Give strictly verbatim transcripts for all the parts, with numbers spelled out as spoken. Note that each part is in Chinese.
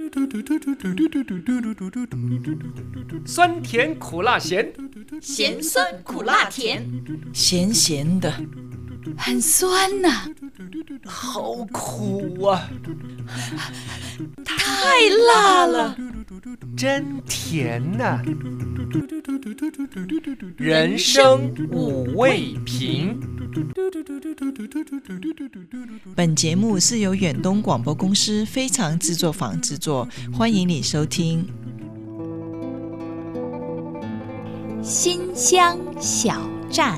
酸甜苦辣咸， 咸酸苦辣甜， 咸咸的，很酸呐、啊， 好苦啊， 太辣了， 真甜呐、啊。人生五味瓶。 本节目是由远东广播公司非常制作坊制作，欢迎你收听。 新乡小站，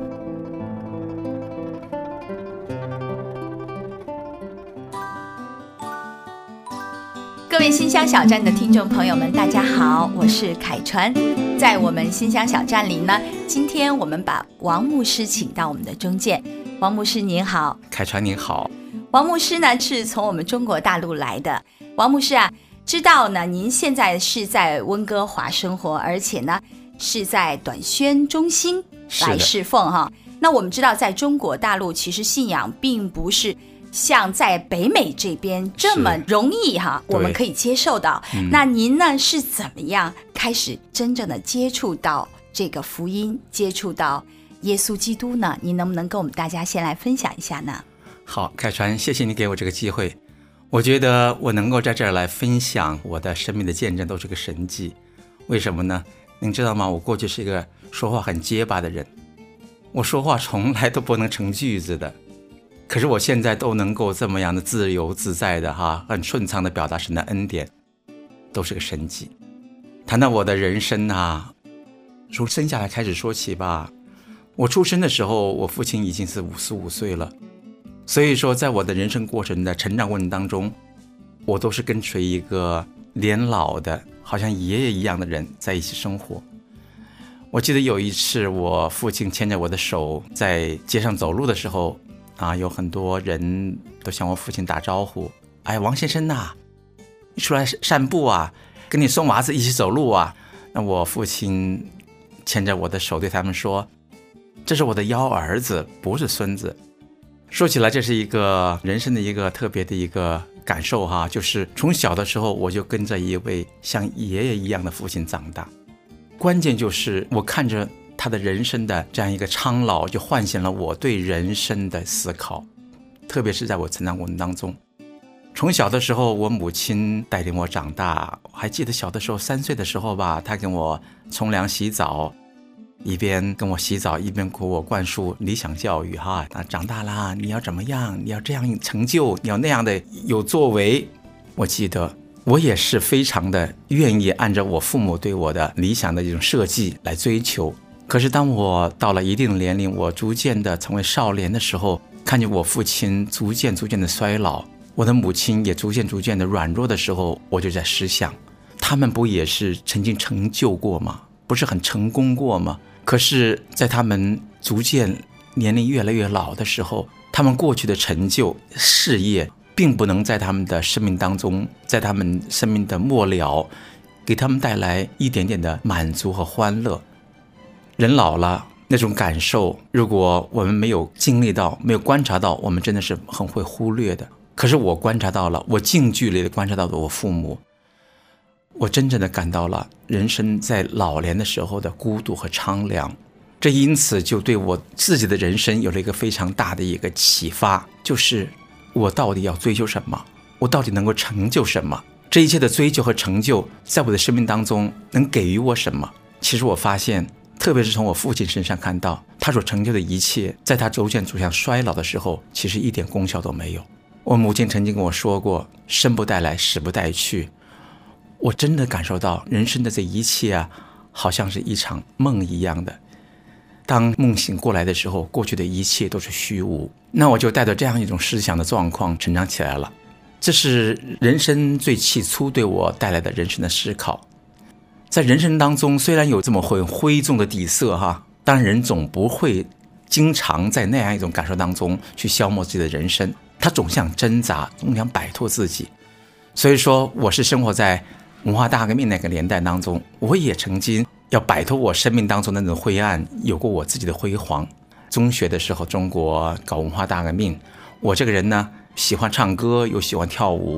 各位新乡小站的听众朋友们，大家好，我是凯传。在我们新乡小站里呢，今天我们把王牧师请到我们的中间。王牧师您好。 凯传您好。 王牧师呢是从我们中国大陆来的。王牧师啊，知道呢您现在是在温哥华生活，而且呢是在短宣中心来侍奉哈。那我们知道在中国大陆其实信仰并不是像在北美这边这么容易哈，我们可以接受到、嗯、那您呢是怎么样开始真正的接触到这个福音，接触到耶稣基督呢？您能不能跟我们大家先来分享一下呢？ 好，凯传，谢谢你给我这个机会。我觉得我能够在这儿来分享我的生命的见证都是个神迹。为什么呢？您知道吗？我过去是一个说话很结巴的人，我说话从来都不能成句子的，可是我现在都能够这么样的自由自在的哈，很顺畅的表达神的恩典，都是个神迹。谈到我的人生啊，从生下来开始说起吧。我出生的时候，我父亲已经是五十五岁了，所以说在我的人生过程的成长过程当中，我都是跟随一个年老的好像爷爷一样的人在一起生活。我记得有一次我父亲牵着我的手在街上走路的时候啊，有很多人都向我父亲打招呼，哎，王先生啊，你出来散步啊，跟你送娃子一起走路啊。那我父亲牵着我的手对他们说，这是我的幺儿子，不是孙子。说起来这是一个人生的一个特别的一个感受哈，就是从小的时候我就跟着一位像爷爷一样的父亲长大。关键就是我看着他的人生的这样一个苍老，就唤醒了我对人生的思考，特别是在我成长过程当中。从小的时候我母亲带领我长大，我还记得小的时候三岁的时候吧，她跟我冲凉洗澡，一边跟我洗澡一边给我灌输理想教育哈，啊，长大啦你要怎么样，你要这样成就，你要那样的有作为。我记得我也是非常的愿意按照我父母对我的理想的这种设计来追求。可是当我到了一定的年龄，我逐渐的成为少年的时候，看见我父亲逐渐逐渐的衰老，我的母亲也逐渐逐渐的软弱的时候，我就在思想，他们不也是曾经成就过吗？不是很成功过吗？可是在他们逐渐年龄越来越老的时候，他们过去的成就事业并不能在他们的生命当中，在他们生命的末了给他们带来一点点的满足和欢乐。人老了那种感受，如果我们没有经历到，没有观察到，我们真的是很会忽略的。可是我观察到了，我近距离的观察到了我父母，我真正的感到了人生在老年的时候的孤独和苍凉。这因此就对我自己的人生有了一个非常大的一个启发，就是我到底要追求什么，我到底能够成就什么，这一切的追求和成就在我的生命当中能给予我什么。其实我发现，特别是从我父亲身上看到，他所成就的一切在他逐渐走向衰老的时候，其实一点功效都没有。我母亲曾经跟我说过，生不带来，死不带去。我真的感受到人生的这一切啊，好像是一场梦一样的。当梦醒过来的时候，过去的一切都是虚无。那我就带着这样一种思想的状况成长起来了。这是人生最起初对我带来的人生的思考。在人生当中，虽然有这么很灰重的底色哈，但人总不会经常在那样一种感受当中去消磨自己的人生，他总想挣扎，总想摆脱自己。所以说我是生活在文化大革命那个年代当中，我也曾经要摆脱我生命当中的那种灰暗，有过我自己的辉煌。中学的时候中国搞文化大革命，我这个人呢喜欢唱歌又喜欢跳舞，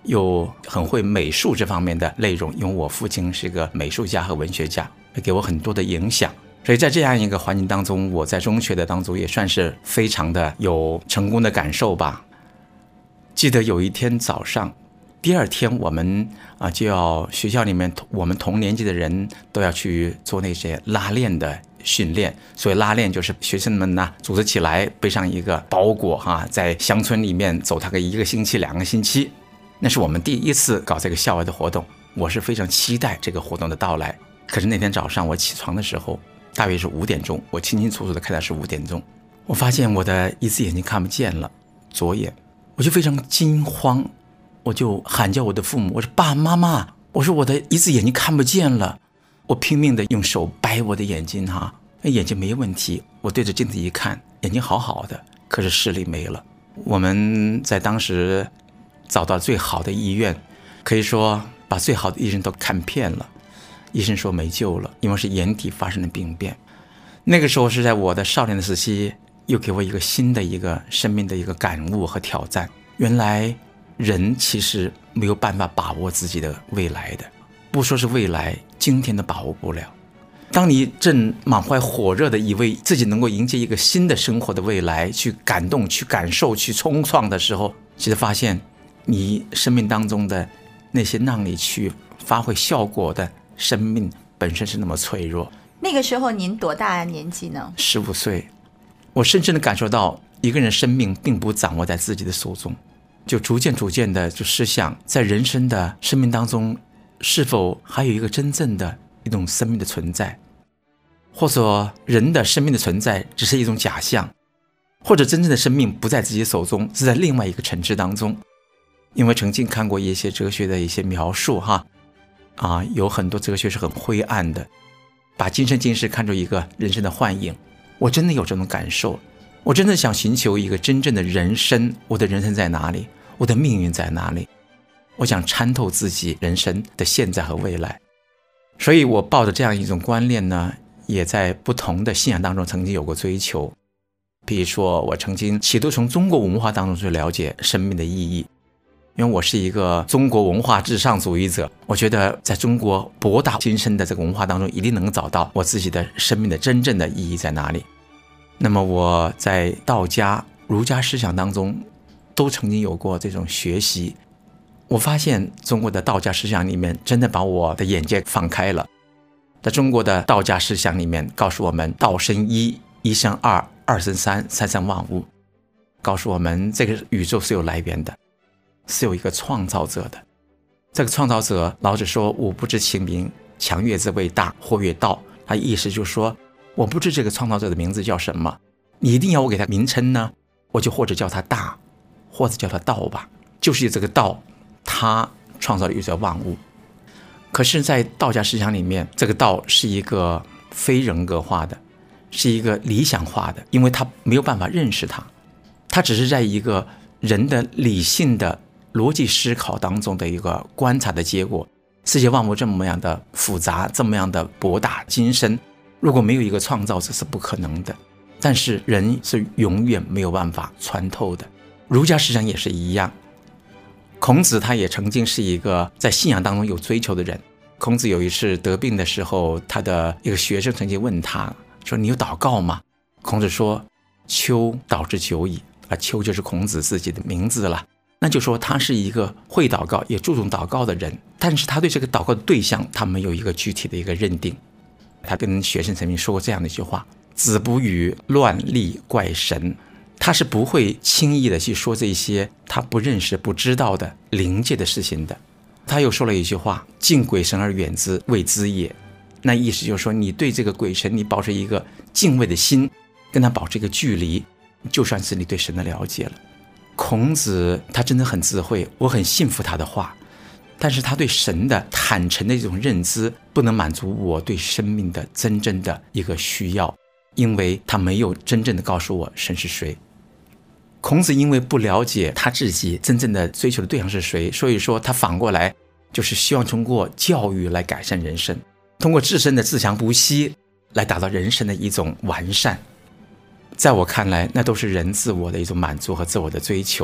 又很会美术这方面的内容，因为我父亲是个美术家和文学家，给我很多的影响。所以在这样一个环境当中，我在中学的当中也算是非常的有成功的感受吧。记得有一天早上，第二天我们啊就要学校里面我们同年级的人都要去做那些拉练的训练。所以拉练就是学生们呢组织起来，背上一个包裹哈，在乡村里面走它个一个星期两个星期。那是我们第一次搞这个校外的活动，我是非常期待这个活动的到来。可是那天早上我起床的时候，大约是五点钟，我清清楚楚的看到是五点钟，我发现我的一只眼睛看不见了，左眼，我就非常惊慌，我就喊叫我的父母，我说爸妈妈，我说我的一只眼睛看不见了。我拼命的用手掰我的眼睛哈，眼睛没问题，我对着镜子一看，眼睛好好的，可是视力没了。我们在当时找到最好的医院，可以说把最好的医生都看遍了，医生说没救了，因为是眼底发生了病变。那个时候是在我的少年的时期，又给我一个新的一个生命的一个感悟和挑战。原来人其实没有办法把握自己的未来的，不说是未来，今天都把握不了。当你正满怀火热的以为自己能够迎接一个新的生活的未来，去感动去感受去冲撞的时候，其实发现你生命当中的那些让你去发挥效果的生命本身是那么脆弱。 那个时候您多大年纪呢？ 十五岁。我深深地感受到一个人生命并不掌握在自己的手中，就逐渐逐渐的就思想在人生的生命当中是否还有一个真正的一种生命的存在，或者人的生命的存在只是一种假象，或者真正的生命不在自己手中，是在另外一个层次当中。因为曾经看过一些哲学的一些描述哈，啊，有很多哲学是很灰暗的，把今生今世看作一个人生的幻影。我真的有这种感受，我真的想寻求一个真正的人生，我的人生在哪里，我的命运在哪里，我想参透自己人生的现在和未来。所以我抱着这样一种观念呢，也在不同的信仰当中曾经有过追求。比如说我曾经企图从中国文化当中去了解生命的意义，因为我是一个中国文化至上主义者，我觉得在中国博大精深的这个文化当中，一定能找到我自己的生命的真正的意义在哪里。那么我在道家儒家思想当中都曾经有过这种学习，我发现中国的道家思想里面真的把我的眼界放开了。在中国的道家思想里面告诉我们，道生一，一生二，二生三，三生万物，告诉我们这个宇宙是有来源的，是有一个创造者的。这个创造者，老子说吾不知其名，强曰之谓大，或曰道。他意思就是说，我不知这个创造者的名字叫什么，你一定要我给他名称呢，我就或者叫他大，或者叫他道吧。就是这个道，他创造了宇宙万物。可是在道家思想里面，这个道是一个非人格化的，是一个理想化的，因为他没有办法认识它，他只是在一个人的理性的逻辑思考当中的一个观察的结果。世界万物这么样的复杂，这么样的博大精深，如果没有一个创造者是不可能的。但是人是永远没有办法穿透的。儒家思想也是一样，孔子他也曾经是一个在信仰当中有追求的人。孔子有一次得病的时候，他的一个学生曾经问他说，你有祷告吗？孔子说，丘祷之久矣。啊，丘就是孔子自己的名字了，那就说他是一个会祷告也注重祷告的人，但是他对这个祷告的对象他没有一个具体的一个认定。他跟学生曾经说过这样的一句话，子不语乱立怪神。他是不会轻易的去说这些他不认识不知道的灵界的事情的。他又说了一句话，敬鬼神而远之，谓之也。那意思就是说，你对这个鬼神你保持一个敬畏的心，跟他保持一个距离，就算是你对神的了解了。孔子他真的很智慧，我很信服他的话，但是他对神的坦诚的一种认知不能满足我对生命的真正的一个需要，因为他没有真正的告诉我神是谁。孔子因为不了解他自己真正的追求的对象是谁，所以说他反过来就是希望通过教育来改善人生，通过自身的自强不息来达到人生的一种完善。在我看来，那都是人自我的一种满足和自我的追求。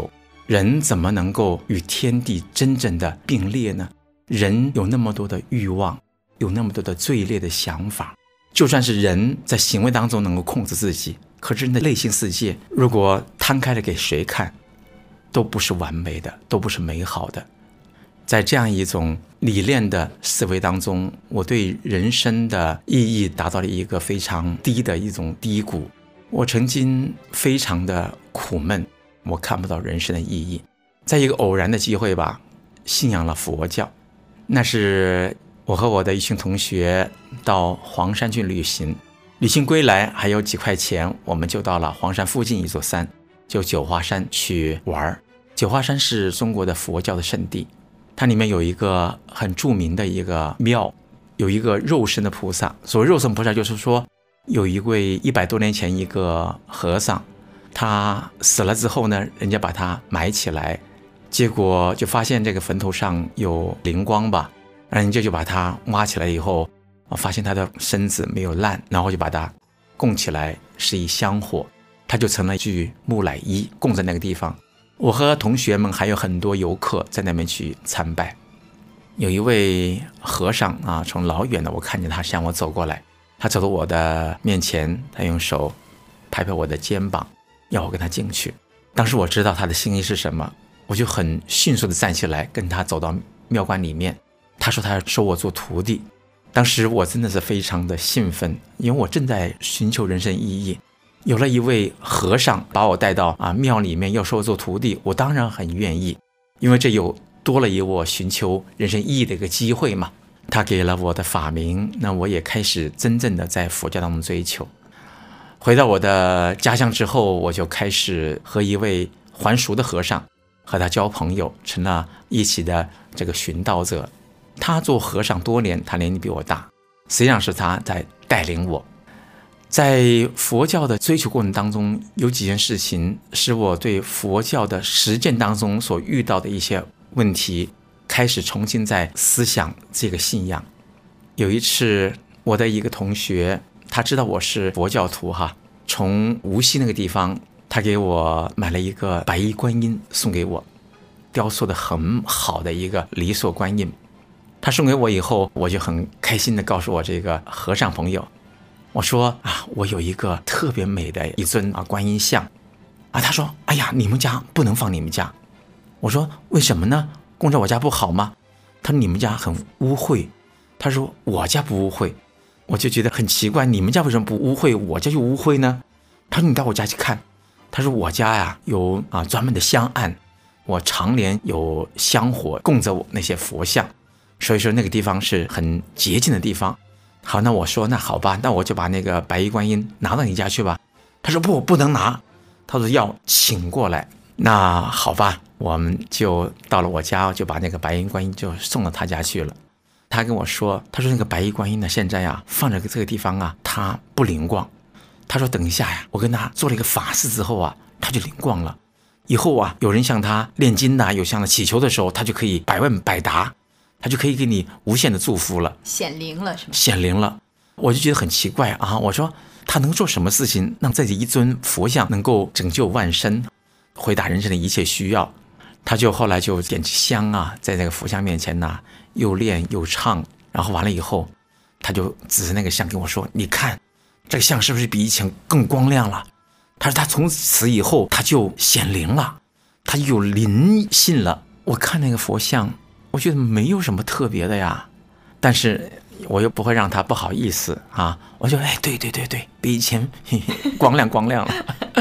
人怎么能够与天地真正的并列呢？人有那么多的欲望，有那么多的罪孽的想法，就算是人在行为当中能够控制自己，可是人的内心世界如果摊开了给谁看，都不是完美的，都不是美好的。在这样一种理念的思维当中，我对人生的意义达到了一个非常低的一种低谷。我曾经非常的苦闷，我看不到人生的意义。在一个偶然的机会吧，信仰了佛教。那是我和我的一群同学到黄山去旅行，旅行归来还有几块钱，我们就到了黄山附近一座山，就九华山去玩。九华山是中国的佛教的圣地，它里面有一个很著名的一个庙，有一个肉身的菩萨。所谓肉身菩萨就是说，有一位一百多年前一个和尚，他死了之后呢，人家把他埋起来，结果就发现这个坟头上有灵光吧，人家就把他挖起来以后，发现他的身子没有烂，然后就把他供起来，是一香火，他就成了一具木乃伊，供在那个地方。我和同学们还有很多游客在那边去参拜。有一位和尚啊，从老远的我看见他向我走过来，他走到我的面前，他用手拍拍我的肩膀，要我跟他进去。当时我知道他的心意是什么，我就很迅速的站起来跟他走到庙观里面。他说他要收我做徒弟，当时我真的是非常的兴奋，因为我正在寻求人生意义，有了一位和尚把我带到啊庙里面要收我做徒弟，我当然很愿意，因为这有多了一我寻求人生意义的一个机会嘛。他给了我的法名，那我也开始真正的在佛教当中追求。回到我的家乡之后，我就开始和一位还俗的和尚和他交朋友，成了一起的这个寻道者。他做和尚多年，他年纪比我大，实际上是他在带领我。在佛教的追求过程当中，有几件事情使我对佛教的实践当中所遇到的一些问题开始重新在思想这个信仰。有一次我的一个同学，他知道我是佛教徒哈，从无锡那个地方他给我买了一个白衣观音送给我，雕塑的很好的一个离塑观音。他送给我以后，我就很开心的告诉我这个和尚朋友，我说啊，我有一个特别美的一尊啊观音像啊。他说，哎呀，你们家不能放你们家。我说为什么呢？供在我家不好吗？他说你们家很污秽。他说我家不污秽。我就觉得很奇怪，你们家为什么不污秽，我家就污秽呢？他说你到我家去看。他说我家呀有啊专门的香案，我常年有香火供着我那些佛像，所以说那个地方是很洁净的地方。好，那我说那好吧，那我就把那个白衣观音拿到你家去吧。他说不，不能拿，他说要请过来。那好吧，我们就到了我家，就把那个白衣观音就送到他家去了。他跟我说，他说那个白衣观音呢，现在呀放在这个地方啊，它不灵光。他说等一下呀，我跟他做了一个法事之后啊，他就灵光了。以后啊，有人向他念经呐、啊，有向他祈求的时候，他就可以百问百答，他就可以给你无限的祝福了， 显灵了是吗？ 显灵了。我就觉得很奇怪啊，我说他能做什么事情让这一尊佛像能够拯救万生，回答人生的一切需要？他就后来就点起香啊，在这个佛像面前呐、啊，又练又唱，然后完了以后，他就指着那个像跟我说：“你看，这个像是不是比以前更光亮了？”他说他从此以后他就显灵了，他就有灵性了。我看那个佛像，我觉得没有什么特别的呀，但是我又不会让他不好意思啊，我就哎，对对对对，比以前嘿嘿光亮光亮了。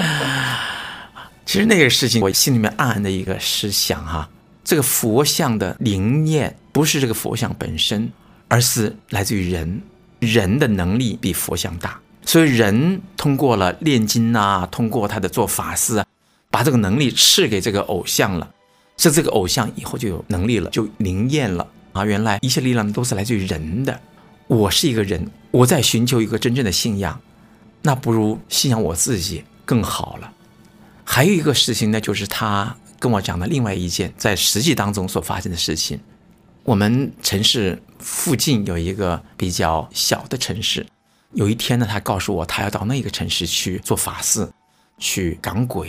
其实那个事情，我心里面暗暗的一个思想哈，这个佛像的灵验不是这个佛像本身，而是来自于人，人的能力比佛像大，所以人通过了炼金啊，通过他的做法事啊，把这个能力赐给这个偶像了，是这个偶像以后就有能力了，就灵验了啊！原来一切力量都是来自于人的。我是一个人，我在寻求一个真正的信仰，那不如信仰我自己更好了。还有一个事情呢，就是他跟我讲的另外一件在实际当中所发生的事情。我们城市附近有一个比较小的城市，有一天呢，他告诉我他要到那个城市去做法事，去赶鬼。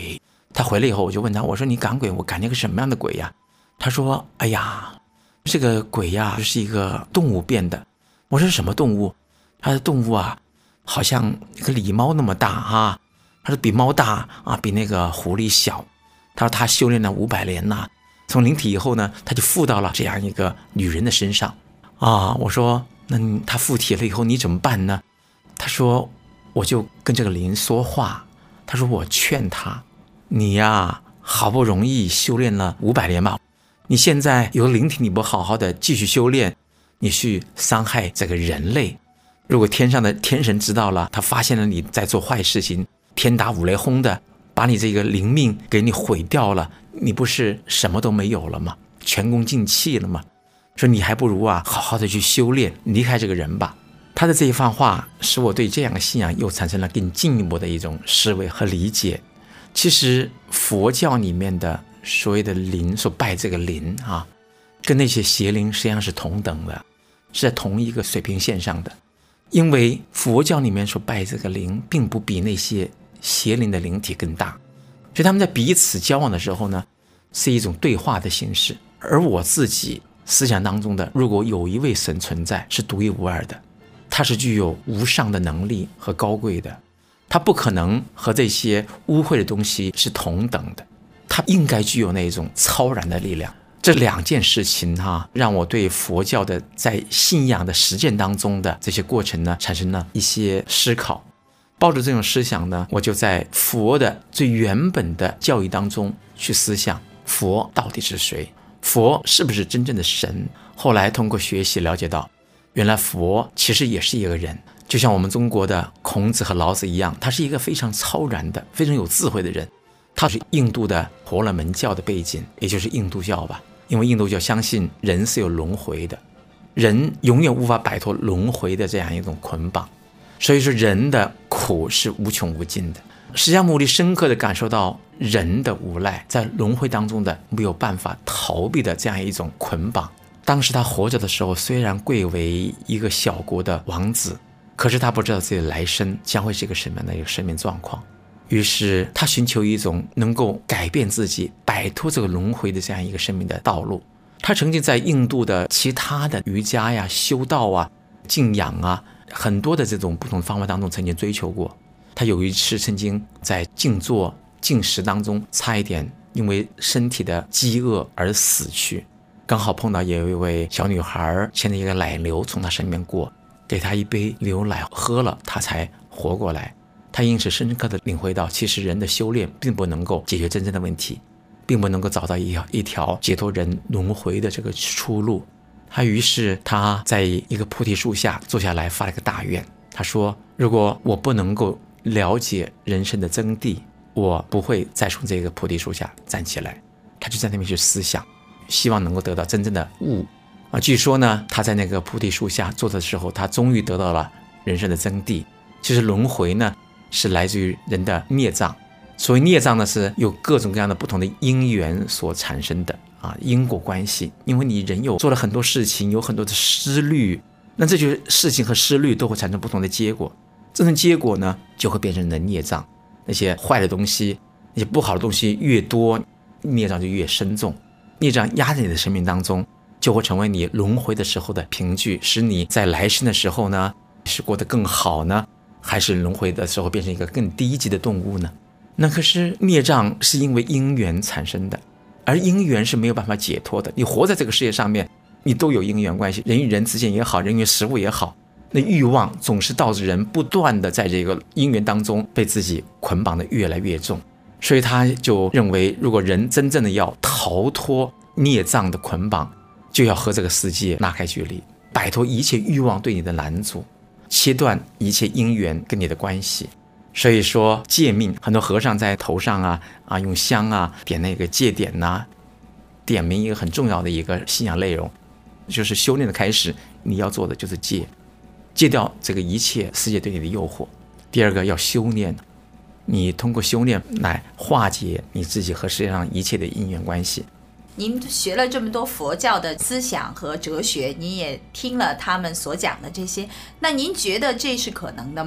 他回来以后，我就问他，我说你赶鬼，我赶那个什么样的鬼呀？他说，哎呀，这个鬼呀就是一个动物变的。我说是什么动物？他的动物啊好像一个狸猫那么大啊，他说比猫大啊，比那个狐狸小。他说他修炼了五百年呐，从灵体以后呢，他就附到了这样一个女人的身上啊。我说那他附体了以后你怎么办呢？他说我就跟这个灵说话，他说我劝他，你呀好不容易修炼了五百年嘛，你现在有灵体你不好好的继续修炼，你去伤害这个人类，如果天上的天神知道了，他发现了你在做坏事情，天打五雷轰的把你这个灵命给你毁掉了，你不是什么都没有了吗？前功尽弃了吗？说你还不如啊好好的去修炼，离开这个人吧。他的这一番话使我对这样的信仰又产生了更进一步的一种思维和理解。其实佛教里面的所谓的灵，所拜这个灵啊，跟那些邪灵实际上是同等的，是在同一个水平线上的。因为佛教里面所拜这个灵并不比那些邪灵的灵体更大，所以他们在彼此交往的时候呢，是一种对话的形式。而我自己思想当中的，如果有一位神存在是独一无二的，他是具有无上的能力和高贵的，他不可能和这些污秽的东西是同等的，他应该具有那种超然的力量。这两件事情哈、啊，让我对佛教的在信仰的实践当中的这些过程呢，产生了一些思考。抱着这种思想呢，我就在佛的最原本的教义当中去思想，佛到底是谁？佛是不是真正的神？后来通过学习了解到，原来佛其实也是一个人，就像我们中国的孔子和老子一样，他是一个非常超然的、非常有智慧的人。他是印度的婆罗门教的背景，也就是印度教吧。因为印度教相信人是有轮回的，人永远无法摆脱轮回的这样一种捆绑，所以说人的苦是无穷无尽的。释迦牟尼深刻地感受到人的无赖，在轮回当中的没有办法逃避的这样一种捆绑。当时他活着的时候，虽然贵为一个小国的王子，可是他不知道自己的来生将会是一个什么样的一个生命状况。于是他寻求一种能够改变自己、摆脱这个轮回的这样一个生命的道路。他曾经在印度的其他的瑜伽呀、修道啊、静养啊，很多的这种不同方法当中曾经追求过。他有一次曾经在静坐进食当中差一点因为身体的饥饿而死去，刚好碰到有一位小女孩牵着一个奶牛从他身边过，给他一杯牛奶喝了，他才活过来。他因此深刻地领会到，其实人的修炼并不能够解决真正的问题，并不能够找到一条一条解脱人轮回的这个出路。他于是他在一个菩提树下坐下来发了个大愿，他说，如果我不能够了解人生的真谛，我不会再从这个菩提树下站起来。他就在那边去思想，希望能够得到真正的悟啊。据说呢，他在那个菩提树下坐的时候，他终于得到了人生的真谛。其实轮回呢是来自于人的孽障，所谓孽障呢是有各种各样的不同的因缘所产生的啊，因果关系。因为你人有做了很多事情，有很多的思虑，那这就是事情和思虑都会产生不同的结果，这种结果呢就会变成你的孽障。那些坏的东西，那些不好的东西越多，孽障就越深重。孽障压在你的生命当中，就会成为你轮回的时候的凭据，使你在来生的时候呢是过得更好呢，还是轮回的时候变成一个更低级的动物呢？那可是孽障是因为因缘产生的，而因缘是没有办法解脱的。你活在这个世界上面，你都有因缘关系，人与人之间也好，人与食物也好，那欲望总是导致人不断的在这个因缘当中被自己捆绑的越来越重。所以他就认为，如果人真正的要逃脱孽障的捆绑，就要和这个世界拉开距离，摆脱一切欲望对你的拦阻，切断一切因缘跟你的关系。所以说戒命，很多和尚在头上啊啊用香啊点那个戒点呐、啊，点明一个很重要的一个信仰内容，就是修炼的开始，你要做的就是戒，戒掉这个一切世界对你的诱惑。第二个要修炼，你通过修炼来化解你自己和世界上一切的因缘关系。 您学了这么多佛教的思想和哲学，您也听了他们所讲的这些，那您觉得这是可能的吗？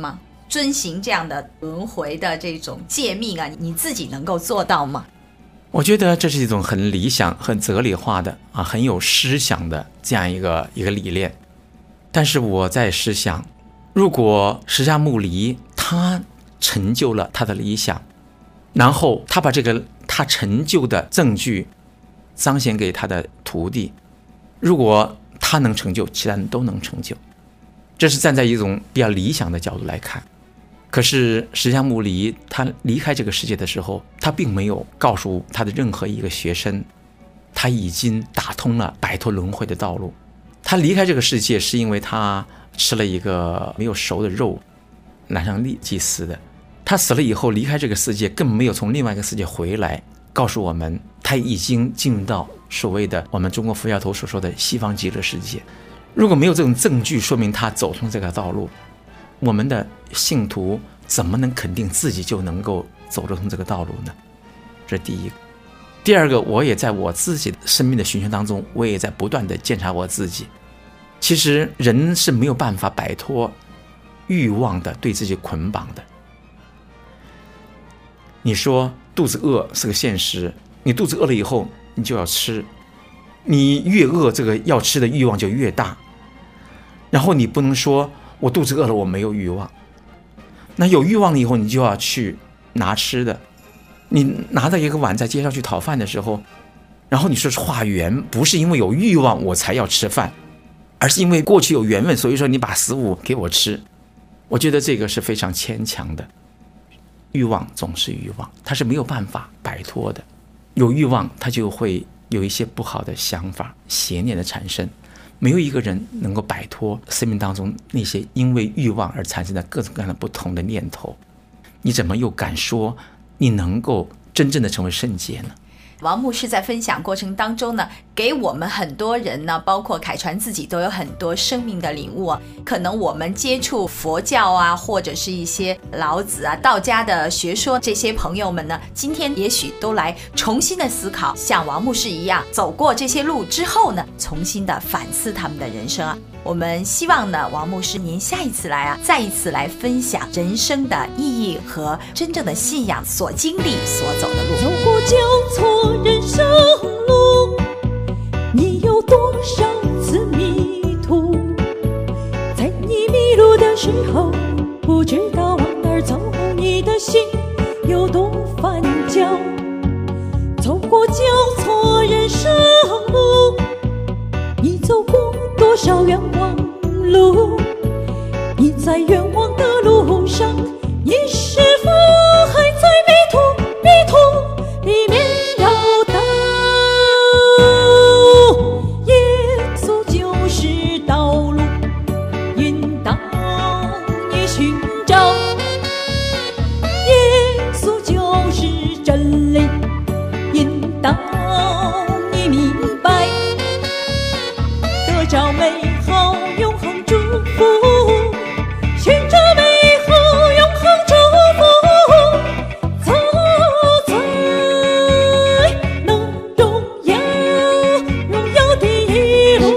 遵行这样的轮回的这种诫命啊，你自己能够做到吗？ 我觉得这是一种很理想、很哲理化的啊，很有思想的这样一个一个理念。但是我在思想，如果释迦牟尼他成就了他的理想，然后他把这个他成就的证据彰显给他的徒弟，如果他能成就，其他人都能成就，这是站在一种比较理想的角度来看。可是释迦牟尼他离开这个世界的时候，他并没有告诉他的任何一个学生他已经打通了摆脱轮回的道路。他离开这个世界是因为他吃了一个没有熟的肉，染上痢疾死的。他死了以后离开这个世界，更没有从另外一个世界回来告诉我们他已经进入到所谓的我们中国佛教徒所说的西方极乐世界。如果没有这种证据说明他走通这个道路，我们的信徒怎么能肯定自己就能够走得通这个道路呢？这是第一个。第二个，我也在我自己的生命的循环当中，我也在不断的检查我自己。其实人是没有办法摆脱欲望的对自己捆绑的。你说肚子饿是个现实，你肚子饿了以后你就要吃，你越饿这个要吃的欲望就越大，然后你不能说我肚子饿了我没有欲望，那有欲望了以后你就要去拿吃的。你拿着一个碗在街上去讨饭的时候，然后你说化缘，不是因为有欲望我才要吃饭，而是因为过去有缘分，所以说你把食物给我吃。我觉得这个是非常牵强的。欲望总是欲望，它是没有办法摆脱的。有欲望它就会有一些不好的想法邪念的产生，没有一个人能够摆脱生命当中那些因为欲望而产生的各种各样的不同的念头。你怎么又敢说你能够真正的成为圣洁呢？ 王牧师在分享过程当中呢，给我们很多人呢，包括凯传自己都有很多生命的领悟啊。可能我们接触佛教啊，或者是一些老子啊、道家的学说，这些朋友们呢，今天也许都来重新的思考，像王牧师一样走过这些路之后呢，重新的反思他们的人生啊。我们希望呢，王牧师您下一次来啊，再一次来分享人生的意义和真正的信仰所经历、所走的路。 走过交错人生路，你有多少次迷途？在你迷路的时候，不知道往哪儿走，你的心有多翻搅。走过交错人生路，你走过多少冤枉路？你在冤枉的路上，你是否还在迷途迷途里面绕道？耶稣就是道路，引导你寻找。耶稣就是真理，引导你明白。得着美好永恒祝福，寻着美好永恒祝福，走在那荣耀荣耀的路。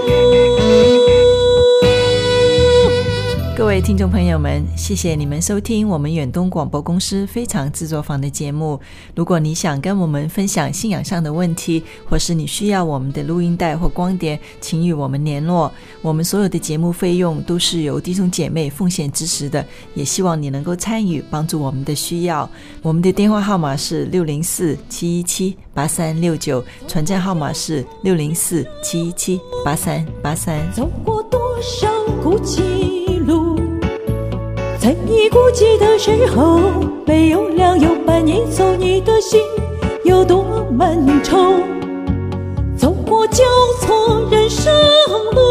各位听众朋友们，谢谢你们收听我们远东广播公司非常制作坊的节目。如果你想跟我们分享信仰上的问题，或是你需要我们的录音带或光碟，请与我们联络。我们所有的节目费用都是由弟兄姐妹奉献支持的，也希望你能够参与帮助我们的需要。我们的电话号码是六零四七一七八三六九，传真号码是六零四七一七八三八三。 走过多少孤寂路，在你孤寂的时候，没有良友伴你走，你的心有多闷愁。走过交错人生路，